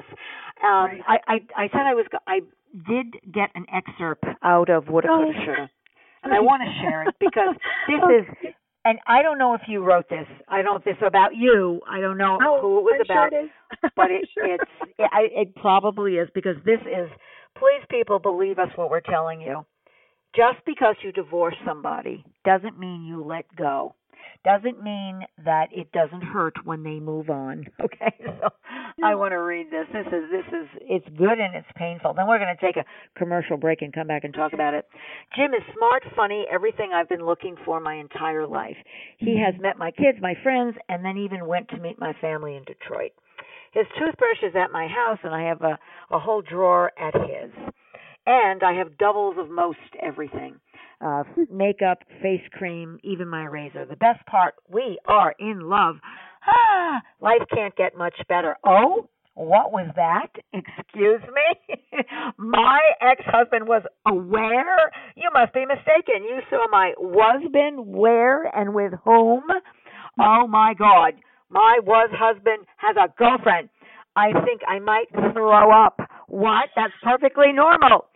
I said I did get an excerpt out of Woulda, Coulda, Shoulda. And I want to share it, because this is... And I don't know if you wrote this. I don't know if this is about you. I don't know who it was about. Sure it is. But it probably is, because this is, please people, believe us what we're telling you. Just because you divorce somebody doesn't mean you let go. doesn't mean that it doesn't hurt when they move on. Okay, so I want to read this. This is it's good and it's painful. Then we're going to take a commercial break and come back and talk about it. Jim is smart, funny, everything I've been looking for my entire life. He has met my kids, my friends, and then even went to meet my family in Detroit. His toothbrush is at my house, and I have a whole drawer at his. And I have doubles of most everything. Makeup, face cream, even my razor. The best part, we are in love. Life can't get much better. Oh, what was that? Excuse me? My ex-husband was aware? You must be mistaken. You saw my was-been where and with whom? Oh, my God. My was-husband has a girlfriend. I think I might throw up. What? That's perfectly normal.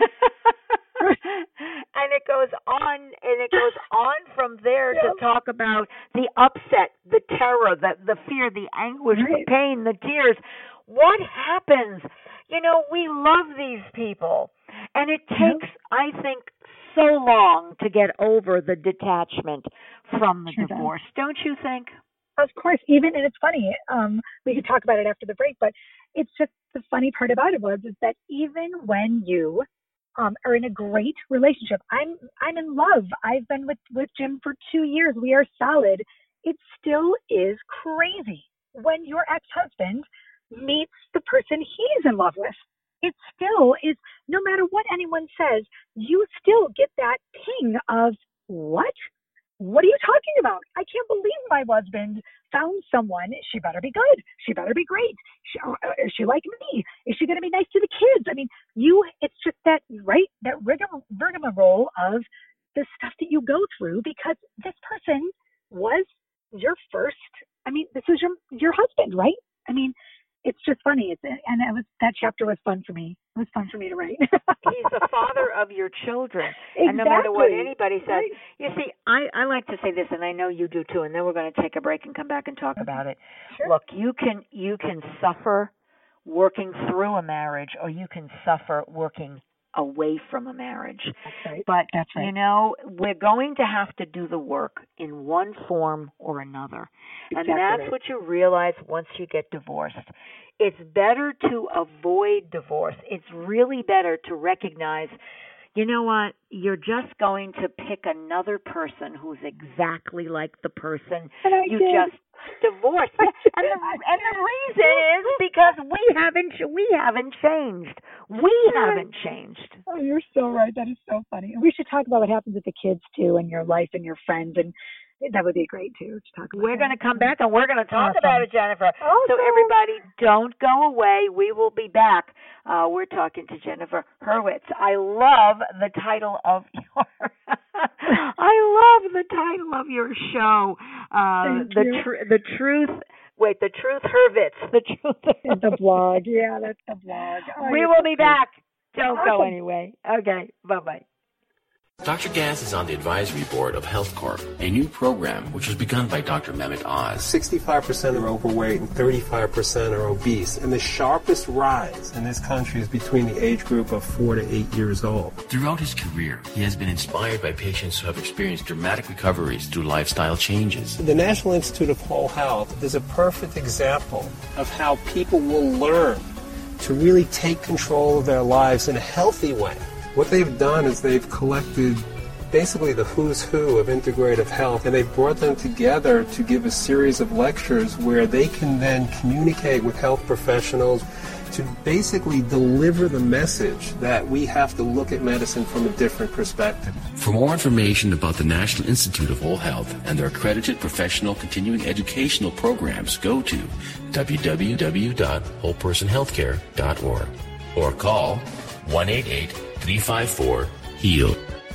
And it goes on from there to talk about the upset, the terror, the fear, the anguish, the pain, the tears. What happens? You know, we love these people, and it takes, I think, so long to get over the detachment from the divorce. Don't you think? Of course, and it's funny, we could talk about it after the break, but it's just the funny part about it is that even when you are in a great relationship, I'm in love. I've been with Jim for 2 years. We are solid. It still is crazy when your ex-husband meets the person he's in love with. It still is, no matter what anyone says, you still get that ping of, what? What are you talking about? I can't believe my husband found someone. She better be good. She better be great. Is she like me? Is she going to be nice to the kids? I mean, it's just that rigmarole of the stuff that you go through because this person was your first, this was your husband, right? I mean, it's just funny. That chapter was fun for me. It was fun for me to write. He's the father of your children. Exactly. And no matter what anybody says, you see, I like to say this, and I know you do too, and then we're going to take a break and come back and talk about it. Sure. Look, you can suffer working through a marriage, or you can suffer working away from a marriage. That's right. But, That's right. you know, we're going to have to do the work in one form or another. Exactly. And that's what you realize once you get divorced. It's better to avoid divorce. It's really better to recognize, you know what, you're just going to pick another person who's exactly like the person you just divorced. And the reason is because we haven't changed. We haven't changed. Oh, you're so right. That is so funny. We should talk about what happens with the kids too, and your life and your friends, and that would be great too to talk about. We're going to come back and we're going to talk about it, Jennifer. Awesome. So everybody, don't go away. We will be back. We're talking to Jennifer Hurwitz. I love the title of your show. The Truth Hurwitz. The Truth. The blog. Yeah, that's the blog. We will be back. Don't go anyway. Okay. Bye-bye. Dr. Gas is on the advisory board of Health Corp, a new program which was begun by Dr. Mehmet Oz. 65% are overweight and 35% are obese, and the sharpest rise in this country is between the age group of 4 to 8 years old. Throughout his career, he has been inspired by patients who have experienced dramatic recoveries through lifestyle changes. The National Institute of Whole Health is a perfect example of how people will learn to really take control of their lives in a healthy way. What they've done is they've collected basically the who's who of integrative health, and they've brought them together to give a series of lectures where they can then communicate with health professionals to basically deliver the message that we have to look at medicine from a different perspective. For more information about the National Institute of Whole Health and their accredited professional continuing educational programs, go to www.wholepersonhealthcare.org or call 1-888-354-HEAL.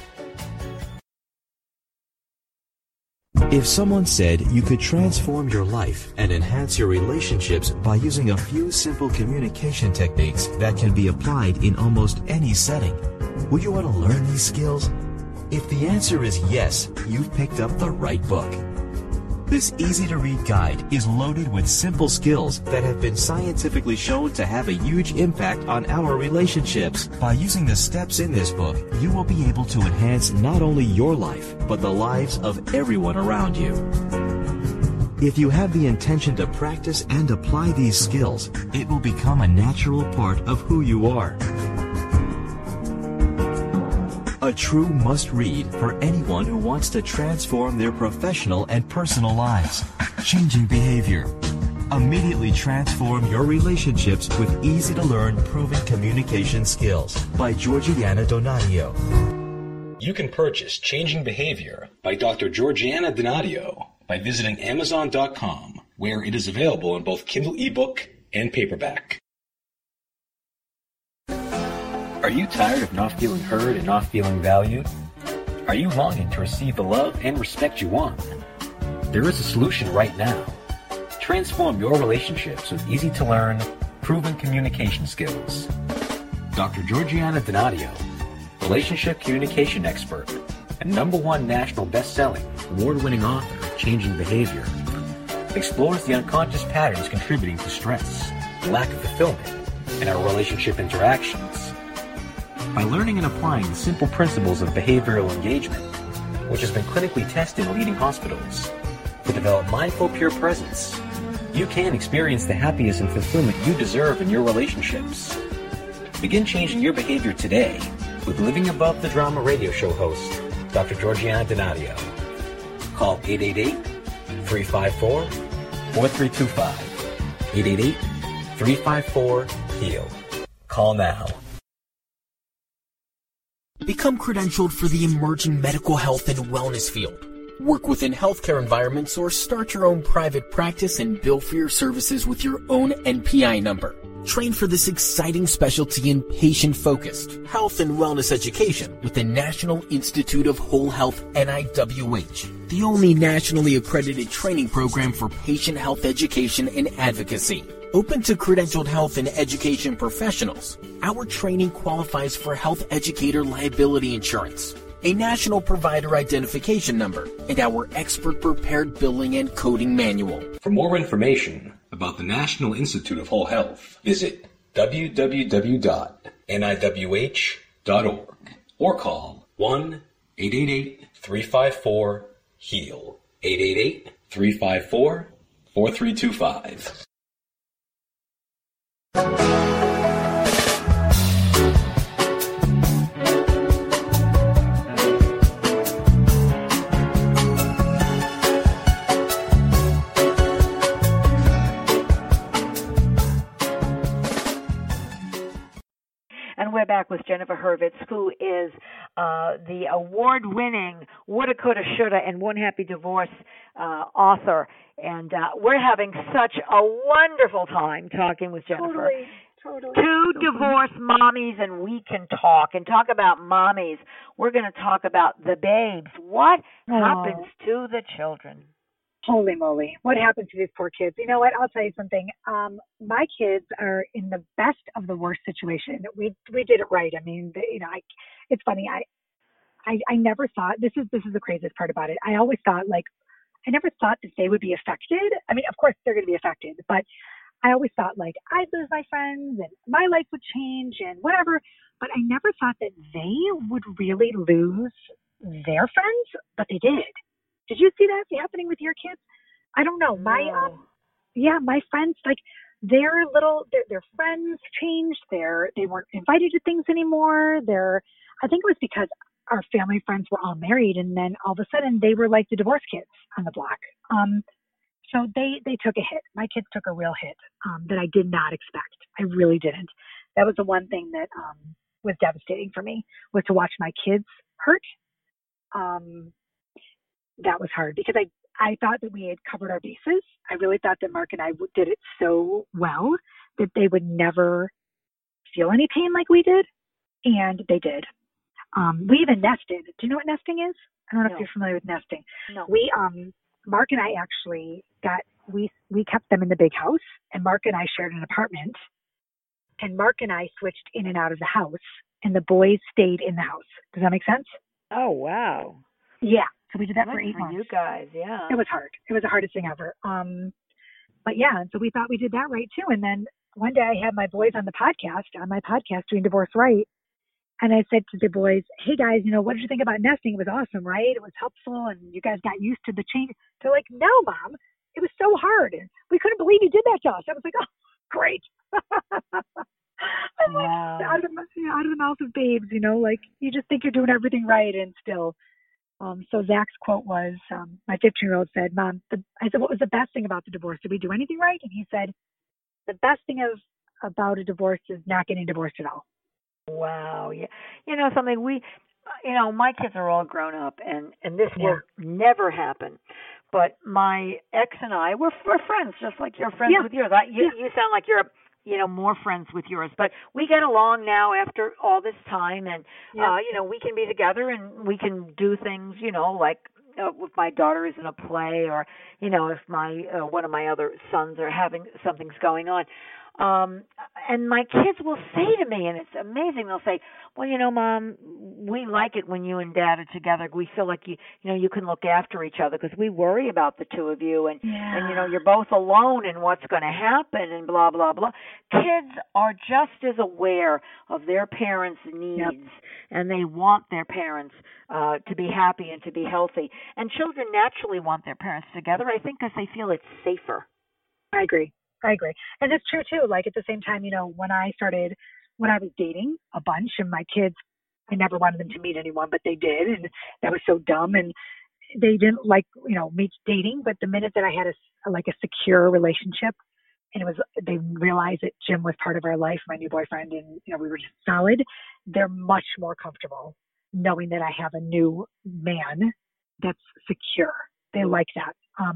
If someone said you could transform your life and enhance your relationships by using a few simple communication techniques that can be applied in almost any setting, would you want to learn these skills? If the answer is yes, you've picked up the right book. This easy-to-read guide is loaded with simple skills that have been scientifically shown to have a huge impact on our relationships. By using the steps in this book, you will be able to enhance not only your life, but the lives of everyone around you. If you have the intention to practice and apply these skills, it will become a natural part of who you are. A true must-read for anyone who wants to transform their professional and personal lives. Changing Behavior. Immediately transform your relationships with easy-to-learn proven communication skills by Georgiana Donadio. You can purchase Changing Behavior by Dr. Georgiana Donadio by visiting Amazon.com, where it is available in both Kindle ebook and paperback. Are you tired of not feeling heard and not feeling valued? Are you longing to receive the love and respect you want? There is a solution right now. Transform your relationships with easy-to-learn, proven communication skills. Dr. Georgiana Donadio, relationship communication expert and #1 national best-selling, award-winning author of Changing Behavior, explores the unconscious patterns contributing to stress, lack of fulfillment, and our relationship interactions. By learning and applying the simple principles of behavioral engagement, which has been clinically tested in leading hospitals, to develop mindful, pure presence, you can experience the happiness and fulfillment you deserve in your relationships. Begin changing your behavior today with Living Above the Drama radio show host, Dr. Georgiana Donadio. Call 888-354-4325. 888-354-HEAL. Call now. Become credentialed for the emerging medical health and wellness field. Work within healthcare environments or start your own private practice and bill for your services with your own NPI number. Train for this exciting specialty in patient-focused health and wellness education with the National Institute of Whole Health NIWH, the only nationally accredited training program for patient health education and advocacy. Open to credentialed health and education professionals, our training qualifies for health educator liability insurance, a national provider identification number, and our expert-prepared billing and coding manual. For more information about the National Institute of Whole Health, visit www.niwh.org or call 1-888-354-HEAL, 888-354-4325. And we're back with Jennifer Hurwitz, who is the award-winning Woulda, Coulda, Shoulda, and One Happy Divorce author. And we're having such a wonderful time talking with Jennifer. Totally. Two divorced mommies, and we can talk about mommies. We're going to talk about the babes. What happens to the children? Holy moly. What happened to these poor kids? You know what? I'll tell you something. My kids are in the best of the worst situation. We did it right. I mean, it's funny. I never thought, this is the craziest part about it. I always thought, I never thought that they would be affected. I mean, of course they're going to be affected, but I always thought I'd lose my friends and my life would change and whatever. But I never thought that they would really lose their friends, but they did. Did you see that happening with your kids? I don't know. My friends, their friends changed. They weren't invited to things anymore. I think it was because our family friends were all married, and then all of a sudden they were like the divorce kids on the block. So they took a hit. My kids took a real hit that I did not expect. I really didn't. That was the one thing that was devastating for me, was to watch my kids hurt. That was hard because I thought that we had covered our bases. I really thought that Mark and I did it so well that they would never feel any pain like we did, and they did. We even nested. Do you know what nesting is? I don't know if you're familiar with nesting. No. We, Mark and I actually we kept them in the big house, and Mark and I shared an apartment, and Mark and I switched in and out of the house, and the boys stayed in the house. Does that make sense? Oh, wow. Yeah. So we did that Good for 8 for months. you guys, yeah. It was hard. It was the hardest thing ever. But yeah, so we thought we did that right too. And then one day I had my boys on my podcast doing Divorce Right. And I said to the boys, hey guys, what did you think about nesting? It was awesome, right? It was helpful and you guys got used to the change. They're like, no, Mom, it was so hard. And we couldn't believe you did that to us. I was like, oh, great. I'm Wow. like, out of the mouth of babes, like you just think you're doing everything right and still. So Zach's quote was, my 15-year-old said, Mom, I said, what was the best thing about the divorce? Did we do anything right? And he said, the best thing about a divorce is not getting divorced at all. Wow. Yeah. Something my kids are all grown up and this will never happen. But my ex and I, we're friends, just like you're friends with yours. You sound like you're more friends with yours, but we get along now after all this time, and we can be together and we can do things, like if my daughter is in a play, or if my one of my other sons are having something's going on. And my kids will say to me, and it's amazing, they'll say, well, Mom, we like it when you and Dad are together. We feel like you can look after each other because we worry about the two of you, and you're both alone and what's going to happen and blah, blah, blah. Kids are just as aware of their parents' needs, and they want their parents to be happy and to be healthy. And children naturally want their parents together, I think, because they feel it's safer. I agree. And it's true too. Like at the same time, when I was dating a bunch, and my kids, I never wanted them to meet anyone, but they did. And that was so dumb. And they didn't like, me dating. But the minute that I had a secure relationship, and they realized that Jim was part of our life, my new boyfriend, and, we were just solid, they're much more comfortable knowing that I have a new man that's secure. They like that.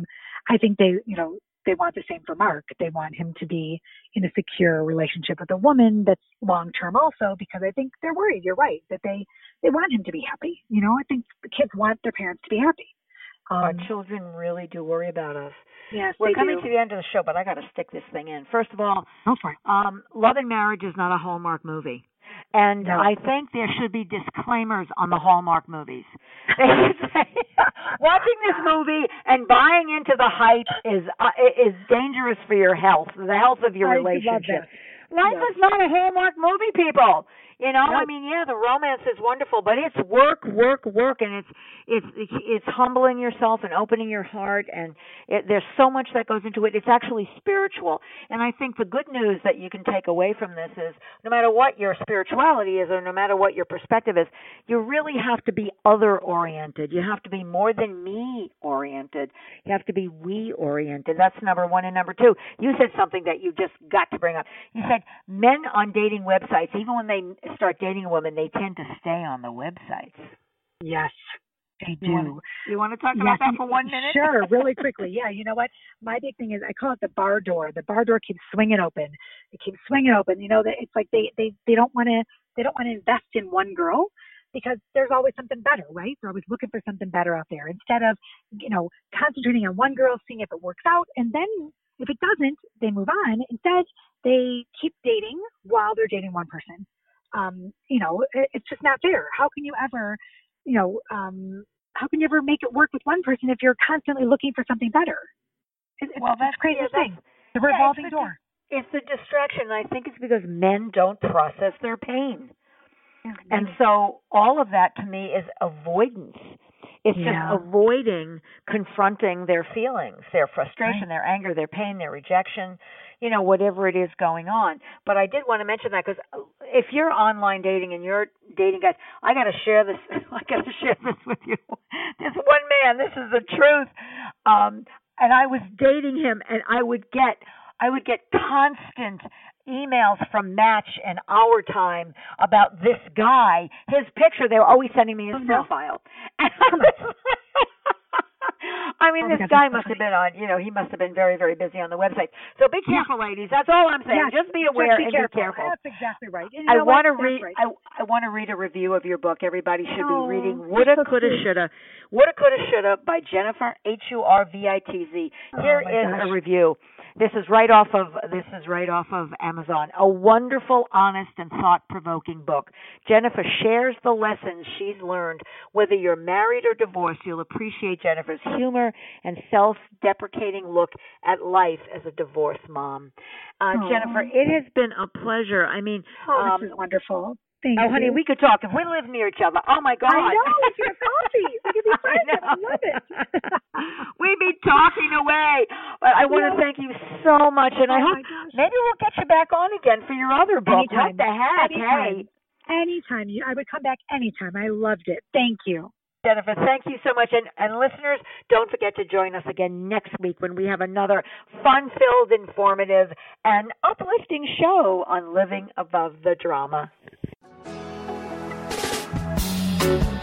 I think they want the same for Mark. They want him to be in a secure relationship with a woman that's long-term also, because I think they're worried. You're right, that they want him to be happy. I think the kids want their parents to be happy. Our children really do worry about us. Yes, we're coming to the end of the show, but I got to stick this thing in. First of all, Love and Marriage is not a Hallmark movie. And I think there should be disclaimers on the Hallmark movies. They should say, watching this movie and buying into the hype is dangerous for your health, the health of your relationship. Life is not a Hallmark movie, people. I mean, the romance is wonderful, but it's work, and it's humbling yourself and opening your heart, and there's so much that goes into it. It's actually spiritual, and I think the good news that you can take away from this is, no matter what your spirituality is, or no matter what your perspective is, you really have to be other-oriented. You have to be more than me-oriented. You have to be we-oriented. That's number one. And number two, you said something that you just got to bring up. You said men on dating websites, even when they start dating a woman, they tend to stay on the websites. Yes, they do. You want to talk about that for 1 minute? Sure, really quickly. Yeah, you know what? My big thing is, I call it the bar door. The bar door keeps swinging open. It keeps swinging open. It's like they don't want to invest in one girl, because there's always something better, right? They're always looking for something better out there, instead of concentrating on one girl, seeing if it works out, and then if it doesn't, they move on. Instead, they keep dating while they're dating one person. It's just not fair. How can you ever, make it work with one person if you're constantly looking for something better? That's the craziest thing. The revolving door. It's the distraction. I think it's because men don't process their pain. And so all of that to me is avoidance. It's just avoiding confronting their feelings, their frustration, their anger, their pain, their rejection, whatever it is going on. But I did want to mention that, because if you're online dating and you're dating guys, I got to share this. I got to share this with you. This one man, this is the truth. And I was dating him, and I would get constant emails from Match and Our Time about this guy. His picture, they were always sending me his profile. And I mean, this guy must have been on, he must have been very, very busy on the website. So be careful, ladies. That's all I'm saying. Just be aware and be careful. That's exactly right. I want to read a review of your book. Everybody should be reading Woulda, Coulda, Shoulda. Woulda, Coulda, Shoulda by Jennifer, Hurvitz. Here is a review. This is right off of Amazon. A wonderful, honest, and thought-provoking book. Jennifer shares the lessons she's learned. Whether you're married or divorced, you'll appreciate Jennifer's humor and self-deprecating look at life as a divorced mom. Jennifer, it has been a pleasure. I mean, this is wonderful. Thank you. Honey, we could talk if we lived near each other. Oh, my God. I know. If you have coffee, we could be friends. I love it. We'd be talking away. But I want to thank you so much, and I hope maybe we'll get you back on again for your other book. Anytime. What the heck? Anytime. Anytime. I would come back anytime. I loved it. Thank you. Jennifer, thank you so much. And listeners, don't forget to join us again next week when we have another fun-filled, informative, and uplifting show on Living Above the Drama.